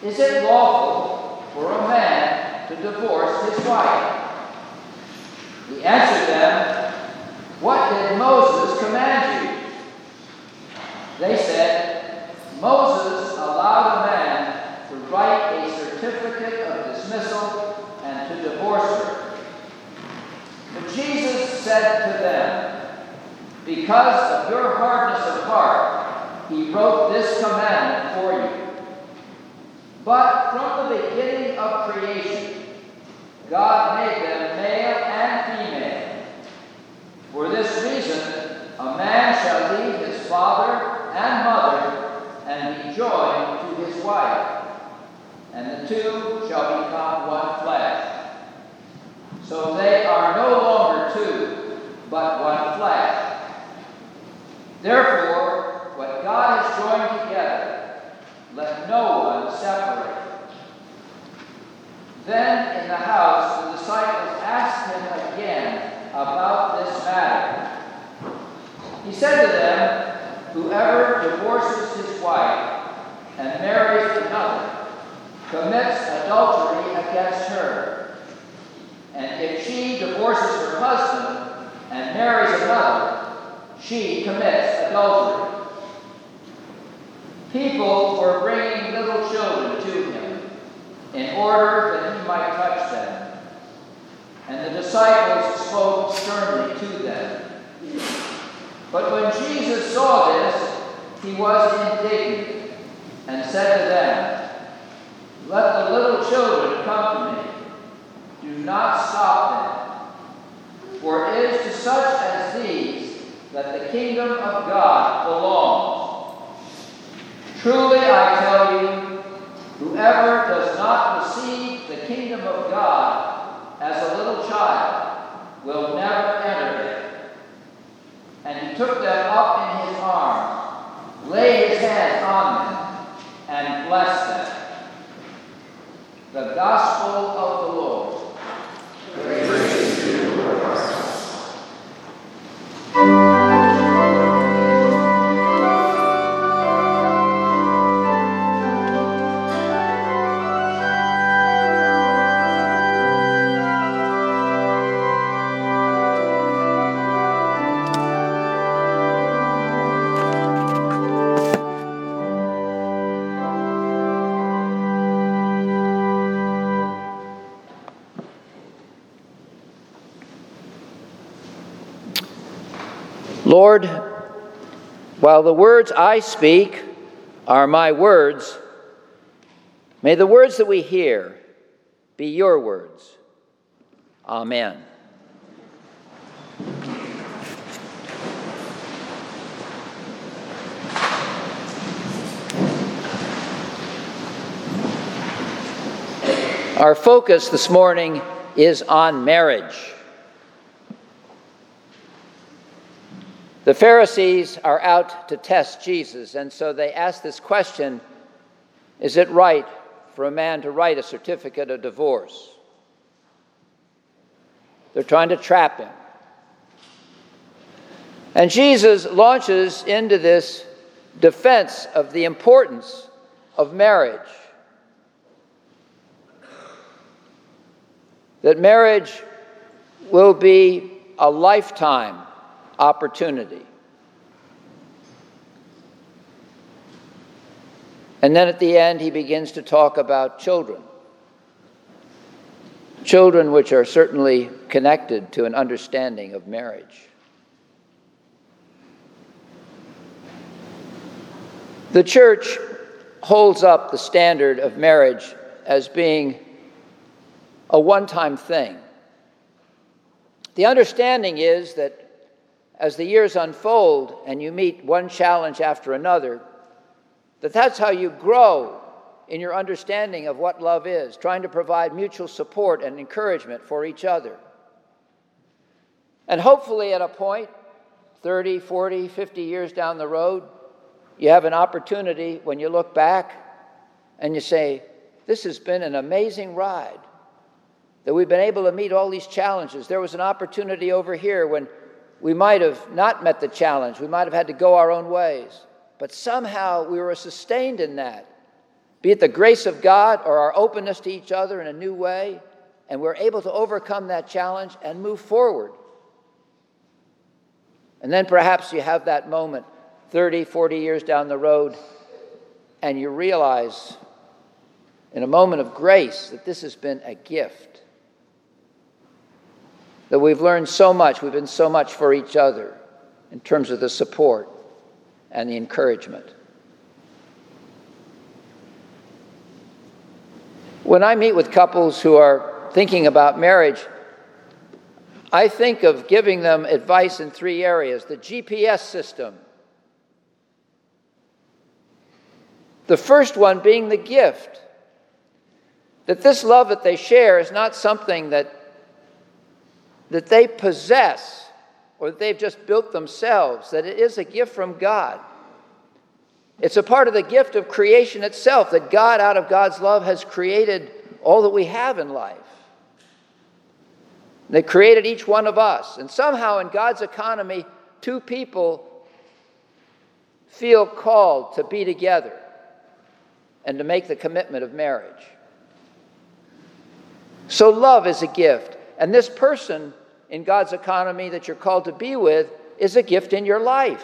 Is it lawful for a man to divorce his wife?" He answered them, "What did Moses command you?" They said, "Moses allowed a man to write a certificate of dismissal and to divorce her." But Jesus said to them, "Because of your hardness of heart, he wrote this commandment for you. But from the beginning of creation, God made them male and female. For this reason, a man shall leave his father and mother and be joined to his wife, and the two shall become one flesh. So they are no longer two, but one flesh. Therefore, what God has joined together, let no one separate." Then in the house the disciples asked him again about this matter. He said to them, "Whoever divorces his wife and marries another commits adultery against her. And if she divorces her husband and marries another, she commits adultery." People were bringing little children to him in order that he might touch them. And the disciples spoke sternly to them. But when Jesus saw this, he was indignant and said to them, "Let the little children come to me. Do not stop them. For it is to such as these that the kingdom of God belongs. Truly I tell you, whoever does not receive the kingdom of God as a little child will never enter it." And he took them up in his arms, laid his hands on them, and blessed them. The Gospel of the Lord. Praise to you, Lord Christ. Lord, while the words I speak are my words, may the words that we hear be your words. Amen. Our focus this morning is on marriage. The Pharisees are out to test Jesus, and so they ask this question, is it right for a man to write a certificate of divorce? They're trying to trap him. And Jesus launches into this defense of the importance of marriage. That marriage will be a lifetime opportunity. And then at the end, he begins to talk about children. Children which are certainly connected to an understanding of marriage. The church holds up the standard of marriage as being a one-time thing. The understanding is that as the years unfold and you meet one challenge after another, that's how you grow in your understanding of what love is, trying to provide mutual support and encouragement for each other. And hopefully at a point, 30, 40, 50 years down the road, you have an opportunity when you look back and you say, this has been an amazing ride, that we've been able to meet all these challenges. There was an opportunity over here when we might have not met the challenge. We might have had to go our own ways. But somehow we were sustained in that be it the grace of God or our openness to each other in a new way, and we're able to overcome that challenge and move forward. And then perhaps you have that moment 30, 40 years down the road, and you realize in a moment of grace that this has been a gift, that we've learned so much, we've been so much for each other in terms of the support and the encouragement. When I meet with couples who are thinking about marriage, I think of giving them advice in 3 areas. The GPS system. The first one being the gift. That this love that they share is not something that they possess or that they've just built themselves, that it is a gift from God. It's a part of the gift of creation itself, that God, out of God's love, has created all that we have in life. They created each one of us. And somehow in God's economy, 2 people feel called to be together and to make the commitment of marriage. So love is a gift. And this person in God's economy that you're called to be with is a gift in your life.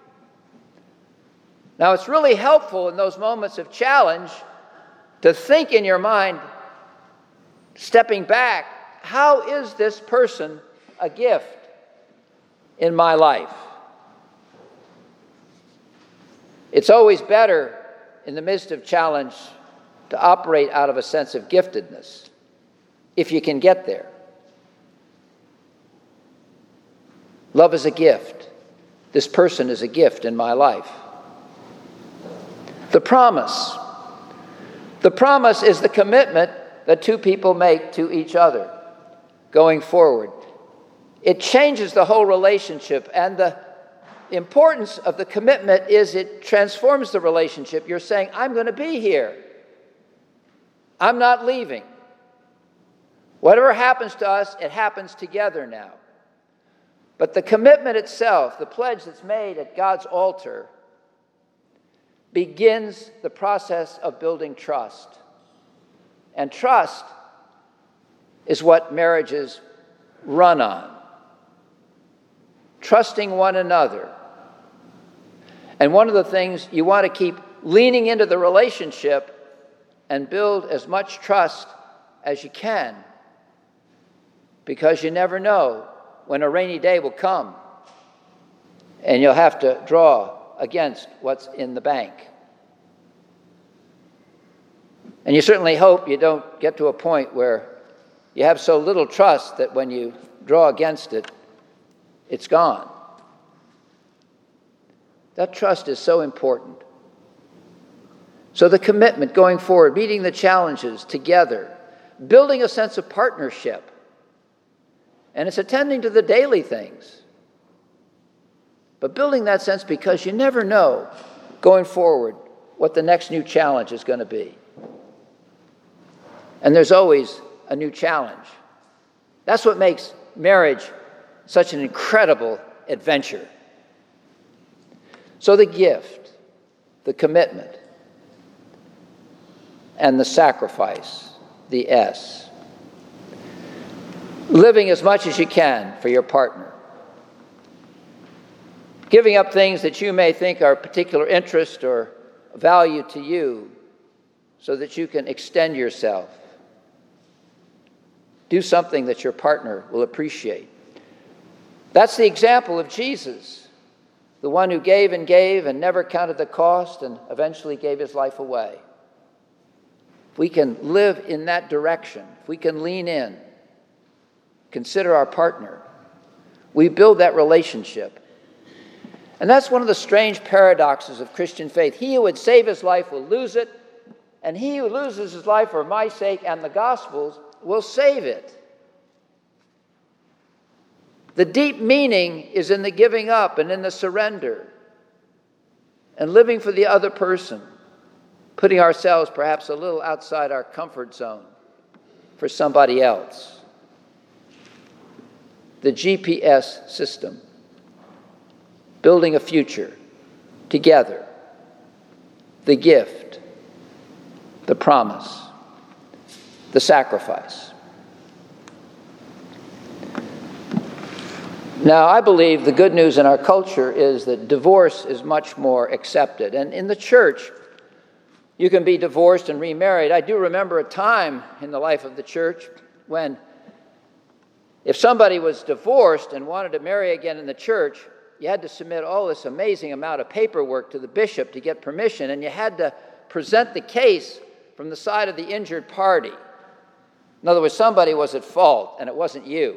Now, it's really helpful in those moments of challenge to think in your mind, stepping back, how is this person a gift in my life? It's always better in the midst of challenge to operate out of a sense of giftedness, if you can get there. Love is a gift. This person is a gift in my life. The promise. The promise is the commitment that 2 people make to each other going forward. It changes the whole relationship, and the importance of the commitment is it transforms the relationship. You're saying, I'm going to be here. I'm not leaving. Whatever happens to us, it happens together now. But the commitment itself, the pledge that's made at God's altar, begins the process of building trust. And trust is what marriages run on. Trusting one another. And one of the things you want to keep leaning into the relationship and build as much trust as you can, because you never know when a rainy day will come and you'll have to draw against what's in the bank. And you certainly hope you don't get to a point where you have so little trust that when you draw against it, it's gone. That trust is so important. So the commitment going forward, meeting the challenges together, building a sense of partnership, and it's attending to the daily things. But building that sense because you never know going forward what the next new challenge is going to be. And there's always a new challenge. That's what makes marriage such an incredible adventure. So the gift, the commitment, and the sacrifice, the S. Living as much as you can for your partner. Giving up things that you may think are of particular interest or value to you so that you can extend yourself. Do something that your partner will appreciate. That's the example of Jesus, the one who gave and never counted the cost and eventually gave his life away. If we can live in that direction, if we can lean in, consider our partner, we build that relationship. And that's one of the strange paradoxes of Christian faith. He who would save his life will lose it, and he who loses his life for my sake and the gospel's will save it. The deep meaning is in the giving up and in the surrender and living for the other person, putting ourselves perhaps a little outside our comfort zone for somebody else. The GPS system, building a future together, the gift, the promise, the sacrifice. Now, I believe the good news in our culture is that divorce is much more accepted. And in the church, you can be divorced and remarried. I do remember a time in the life of the church when if somebody was divorced and wanted to marry again in the church, you had to submit all this amazing amount of paperwork to the bishop to get permission, and you had to present the case from the side of the injured party. In other words, somebody was at fault, and it wasn't you.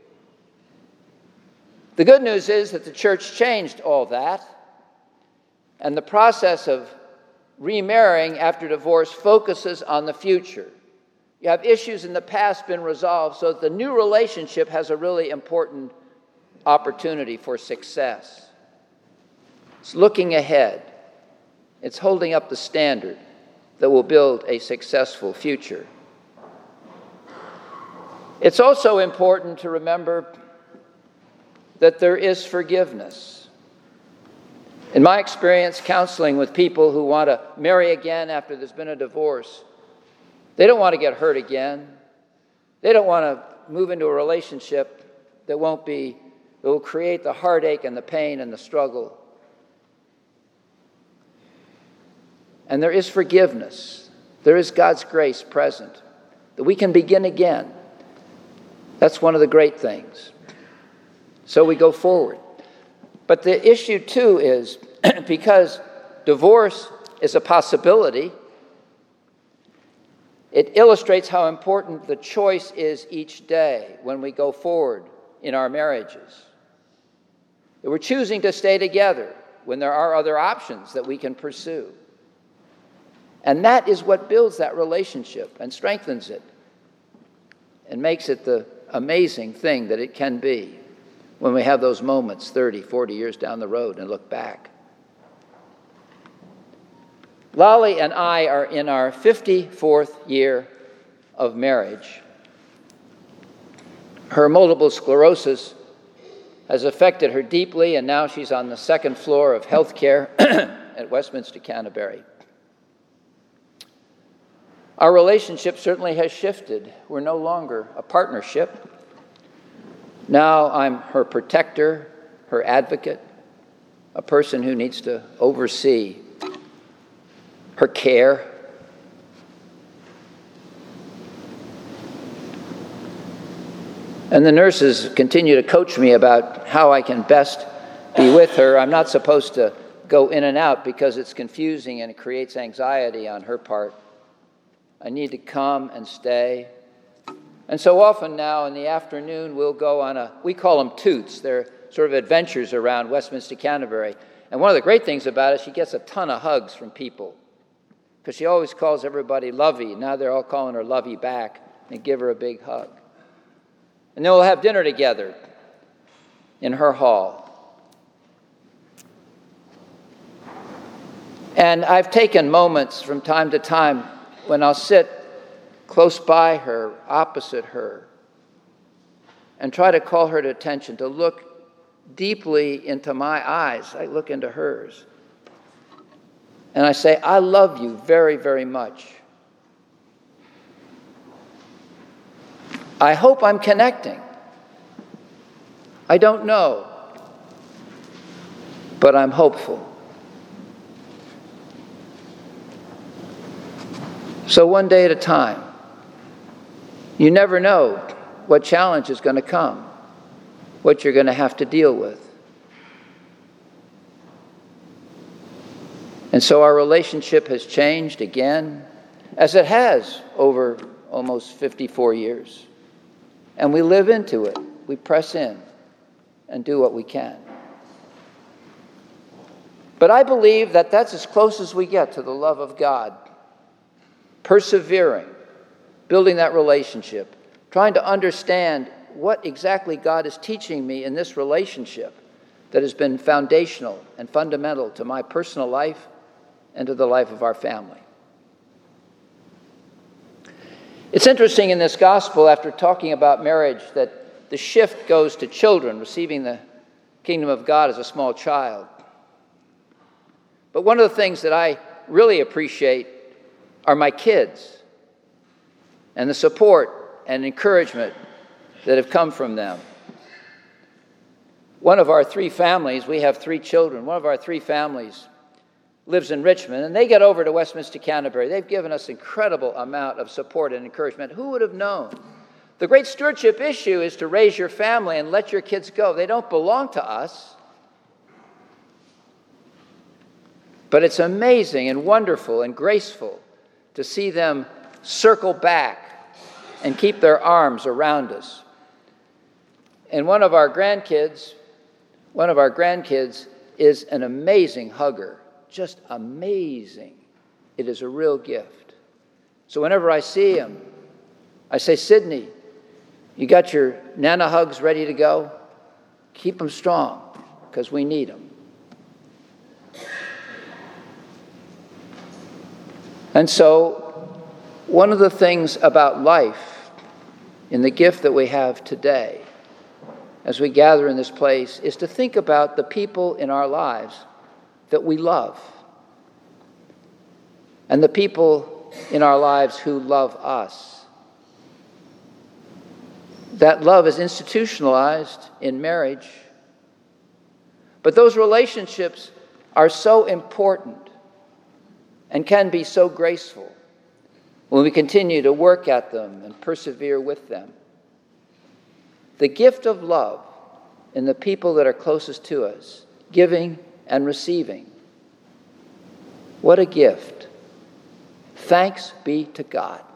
The good news is that the church changed all that, and the process of remarrying after divorce focuses on the future. You have issues in the past been resolved, so that the new relationship has a really important opportunity for success. It's looking ahead. It's holding up the standard that will build a successful future. It's also important to remember that there is forgiveness. In my experience counseling with people who want to marry again after there's been a divorce, they don't want to get hurt again. They don't want to move into a relationship that will create the heartache and the pain and the struggle. And there is forgiveness. There is God's grace present, that we can begin again. That's one of the great things. So we go forward. But the issue, too, is because divorce is a possibility, it illustrates how important the choice is each day when we go forward in our marriages. That we're choosing to stay together when there are other options that we can pursue. And that is what builds that relationship and strengthens it and makes it the amazing thing that it can be when we have those moments 30, 40 years down the road and look back. Lolly and I are in our 54th year of marriage. Her multiple sclerosis has affected her deeply, and now she's on the second floor of healthcare at Westminster Canterbury. Our relationship certainly has shifted. We're no longer a partnership. Now I'm her protector, her advocate, a person who needs to oversee her care. And the nurses continue to coach me about how I can best be with her. I'm not supposed to go in and out because it's confusing and it creates anxiety on her part. I need to come and stay. And so often now in the afternoon, we'll go on we call them toots. They're sort of adventures around Westminster Canterbury. And one of the great things about it, she gets a ton of hugs from people because she always calls everybody Lovey. Now they're all calling her Lovey back and give her a big hug. And then we'll have dinner together in her hall. And I've taken moments from time to time when I'll sit close by her, opposite her, and try to call her to attention, to look deeply into my eyes. I look into hers. And I say, I love you very, very much. I hope I'm connecting. I don't know, but I'm hopeful. So one day at a time. You never know what challenge is going to come, what you're going to have to deal with. And so our relationship has changed again, as it has over almost 54 years. And we live into it. We press in and do what we can. But I believe that that's as close as we get to the love of God. Persevering, building that relationship, trying to understand what exactly God is teaching me in this relationship that has been foundational and fundamental to my personal life and to the life of our family. It's interesting in this gospel, after talking about marriage, that the shift goes to children receiving the kingdom of God as a small child. But one of the things that I really appreciate are my kids and the support and encouragement that have come from them. One of our three families, we have three children, one of our three families lives in Richmond, and they get over to Westminster Canterbury. They've given us incredible amount of support and encouragement. Who would have known? The great stewardship issue is to raise your family and let your kids go. They don't belong to us. But it's amazing and wonderful and graceful to see them circle back and keep their arms around us. And one of our grandkids is an amazing hugger. Just amazing. It is a real gift. So whenever I see him, I say, Sydney, you got your Nana hugs ready to go? Keep them strong, because we need them. And so, one of the things about life in the gift that we have today, as we gather in this place, is to think about the people in our lives that we love, and the people in our lives who love us. That love is institutionalized in marriage, but those relationships are so important and can be so graceful when we continue to work at them and persevere with them. The gift of love in the people that are closest to us, giving and receiving. What a gift. Thanks be to God.